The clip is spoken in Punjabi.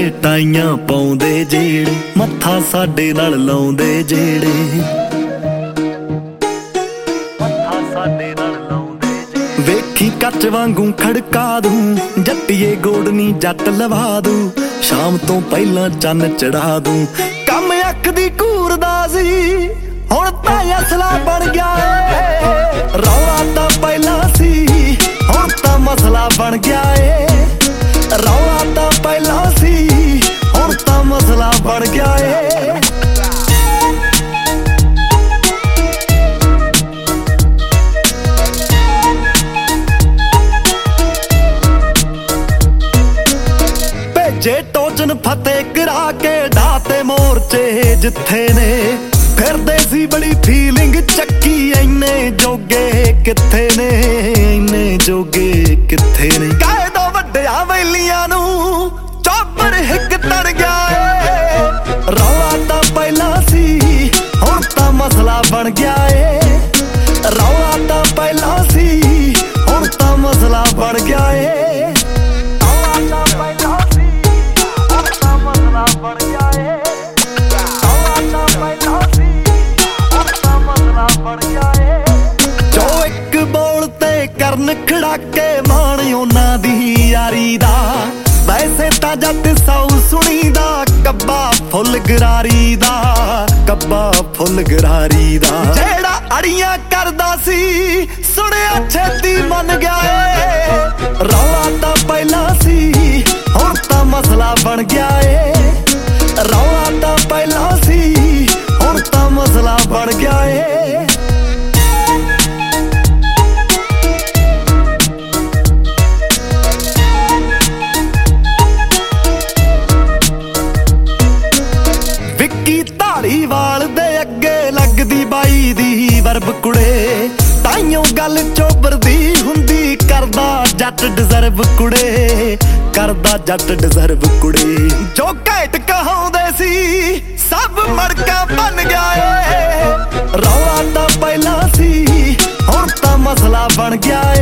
ਟਾਈਆਂ ਪਾਉਂਦੇ ਜਿਹੜੇ, ਮੱਥਾ ਸਾਡੇ ਨਾਲ ਲਾਉਂਦੇ ਜਿਹੜੇ, ਮੱਥਾ ਸਾਡੇ ਨਾਲ ਲਾਉਂਦੇ ਜਿਹੜੇ। ਵੇਖੀ ਕੱਚ ਵਾਂਗੂ ਖੜਕਾ ਦੂੰ, ਜੱਟੀਏ ਗੋਡ ਨੀ ਜੱਟ ਲਵਾ ਦੂੰ, ਸ਼ਾਮ ਤੋਂ ਪਹਿਲਾਂ ਚੰਨ ਚੜਾ ਦੂੰ। ਕੰਮ ਅੱਖ ਦੀ ਘੂਰਦਾ ਸੀ, ਹੁਣ ਤਾਂ ਅਸਲਾ ਬਣ ਗਿਆ ਏ। ਰੌਲਾ ਤਾਂ ਪਹਿਲਾਂ ਸੀ, ਹੁਣ ਤਾਂ ਮਸਲਾ ਬਣ ਗਿਆ ਏ। ਰੌਲਾ ਤਾਂ ਪਹਿਲਾਂ ਸੀ, ਹੁਣ ਤਾਂ ਮਸਲਾ ਬਣ ਗਿਆ ਏ। ਭੇਜੇ ਟੋਚਨ ਫਤਿਹ ਕਰਾ ਕੇ ਢਾਤੇ ਮੋਰਚੇ ਜਿੱਥੇ ਨੇ, ਫਿਰਦੇ ਸੀ ਬੜੀ ਫੀਲਿੰਗ ਚੱਕੀ, ਇੰਨੇ ਜੋਗੇ ਕਿੱਥੇ ਨੇ, ਇੰਨੇ ਜੋਗੇ ਕਿੱਥੇ ਨੇ। ਕਾਇਦਾ ਵੱਡਿਆਂ ਵੈਲੀਆਂ ਨੂੰ ਚੌਪਰ ਹਿੱਕ ਤੜ ਗਿਆ ਏ। ਰੌਲਾ ਤਾਂ ਪਹਿਲਾਂ ਸੀ, ਹੁਣ ਤਾਂ ਮਸਲਾ ਬਣ ਗਿਆ ਏ। ਰੌਲਾ ਤਾਂ ਪਹਿਲਾਂ ਸੀ, ਹੁਣ ਤਾਂ ਮਸਲਾ ਬਣ ਗਿਆ ਏ। ਰੌਲਾ ਤਾਂ ਪਹਿਲਾਂ ਸੀ, ਹੁਣ ਤਾਂ ਮਸਲਾ ਬਣ ਗਿਆ ਏ। ਰੌਲਾ ਤਾਂ ਪਹਿਲਾਂ ਸੀ, ਹੁਣ ਤਾਂ ਮਸਲਾ ਬਣ ਗਿਆ ਏ। ਜੋ ਇੱਕ ਬੋਲ ਤੇ ਕਰਨ ਖੜਾਕੇ, ਮਾਣ ਉਹਨਾਂ ਦੀ ਯਾਰੀ ਦਾ। ਵੈਸੇ ਤਾਂ ਜੱਟ ਸੌ ਸੁਣੀਦਾ, ਕੱਬਾ ਫੁੱਲ ਗਰਾਰੀ ਦਾ, ਕੱਬਾ ਫੁੱਲ ਗਰਾਰੀ ਦਾ। ਜਿਹੜਾ ਅੜੀਆਂ ਕਰਦਾ ਸੀ, ਸੁਣਿਆ ਛੇਤੀ ਮੰਨ ਗਿਆ ਏ। ਰੌਲਾ ਤਾਂ ਪਹਿਲਾਂ ਸੀ, ਹੁਣ ਤਾਂ ਮਸਲਾ ਬਣ ਗਿਆ ਏ। ਰੌਲਾ ਤਾਂ ਪਹਿਲਾਂ ਸੀ, ਹੁਣ ਤਾਂ ਮਸਲਾ ਬਣ ਗਿਆ ਏ। ਵਿੱਕੀ ਧਾਲੀਵਾਲ ਦੇ ਅੱਗੇ ਲੱਗਦੀ ਬਾਈ ਦੀ ਵਰਬ ਕੁੜੇ, ਤਾਈਓ ਗੱਲ ਚੋਬਰਦੀ ਹੁੰਦੀ, ਕਰਦਾ ਜੱਟ ਡਿਜ਼ਰਵ ਕੁੜੇ, ਕਰਦਾ ਜੱਟ ਡਿਜ਼ਰਵ ਕੁੜੇ। ਜੋ ਘੈਂਟ ਕਹਾਉਂਦੇ ਸੀ, ਸਭ ਮੜਕਾ ਬਣ ਗਿਆ ਏ। ਰੌਲਾ ਤਾਂ ਪਹਿਲਾਂ ਸੀ, ਹੁਣ ਤਾਂ ਮਸਲਾ ਬਣ ਗਿਆ